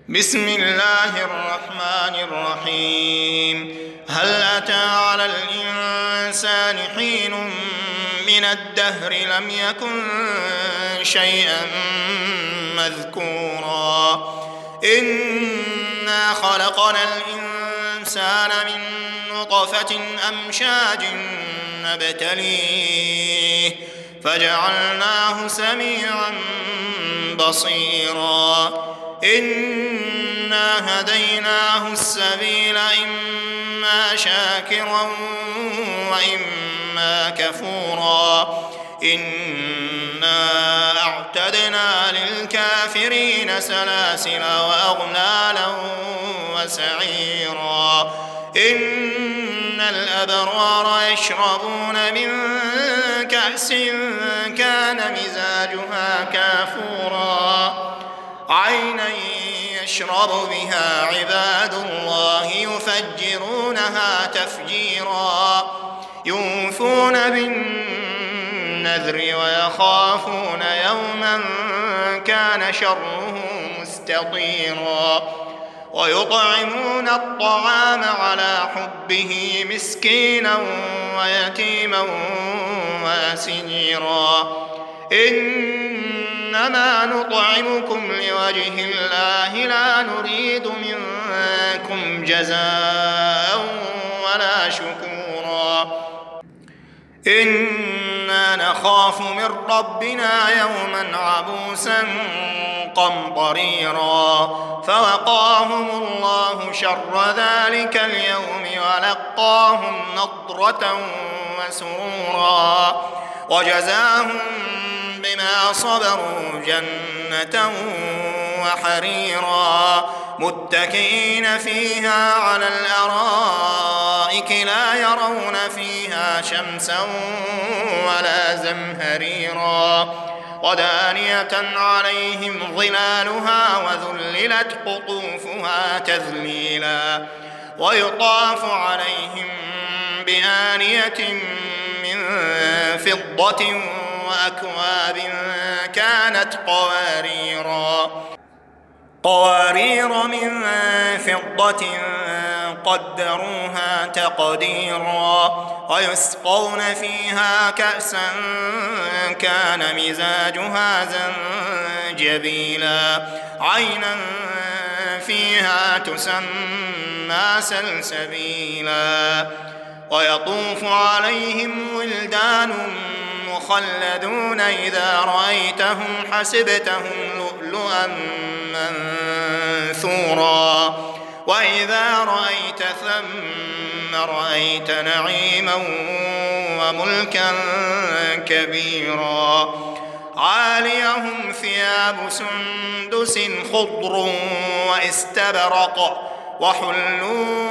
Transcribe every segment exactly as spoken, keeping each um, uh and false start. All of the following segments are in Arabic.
بسم الله الرحمن الرحيم. هل أتى على الإنسان حين من الدهر لم يكن شيئا مذكورا إنا خلقنا الإنسان من نطفة أمشاج نبتليه فجعلناه سميعا بصيرا إنا هديناه السبيل إما شاكرا وإما كفورا إنا أعتدنا للكافرين سلاسل وأغلالا وسعيرا إن الأبرار يشربون من كأس كان مزاجها كافورا عينا يشرب بها عباد الله يفجرونها تفجيرا يوفون بالنذر ويخافون يوما كان شره مستطيرا ويطعمون الطعام على حبه مسكينا ويتيما واسيرا إنما نطعمكم لوجه الله لا نريد منكم جزاء ولا شكورا إنا نخاف من ربنا يوما عبوسا قمطريرا فوقاهم الله شر ذلك اليوم ولقاهم نضرة وسرورا وجزاهم بما صبروا جنة وحريرا متكئين فيها على الأرائك لا يرون فيها شمسا ولا زمهريرا ودانية عليهم ظلالها وذللت قطوفها تذليلا ويطاف عليهم بآنية من فضة وأكواب كانت قواريرا قوارير من فضة قدروها تقديرا ويسقون فيها كأسا كان مزاجها زنجبيلا عينا فيها تسمى سلسبيلا ويطوف عليهم ولدان مخلدون إذا رأيتهم حسبتهم لؤلؤا منثورا وإذا رأيت ثم رأيت نعيما وملكا كبيرا عاليهم ثياب سندس خضر واستبرق وحلوا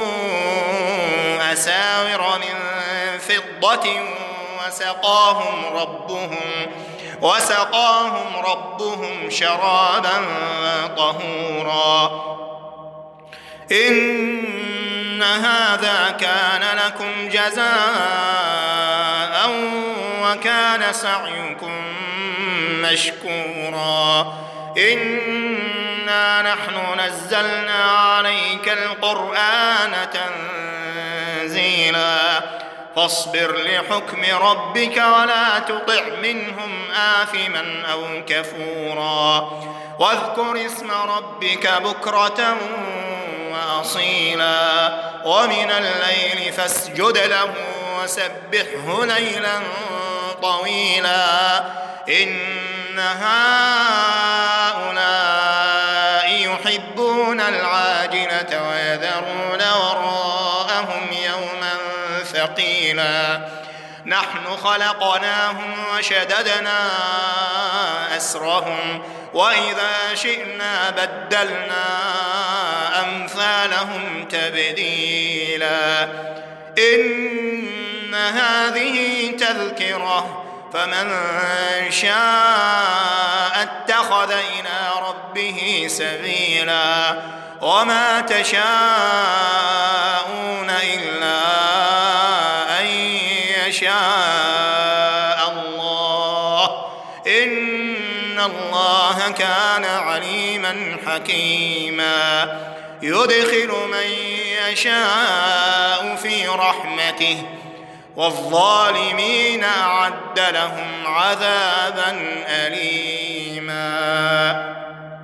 أساور من فضة وسقاهم ربهم وسقاهم ربهم شرابا طهورا إن هذا كان لكم جزاء وكان سعيكم مشكورا إنا نحن نزلنا عليك القرآن تنزيلا فاصبر لحكم ربك ولا تطع منهم آثما أو كفورا واذكر اسم ربك بكرة وأصيلا ومن الليل فاسجد له وسبحه ليلا طويلا إن هؤلاء يحبون العاجلة ويذرون وراءهم يوما ثقيلا نحن خلقناهم وشددنا أسرهم وإذا شئنا بدلنا أمثالهم تبديلا إن هذه تذكرة فمن شاء اتخذ إلى ربه سبيلا وما تشاءون إلا أن يشاء الله إن الله كان عليما حكيما يدخل من يشاء في رحمته والظالمين أعد لهم عذابا أليما.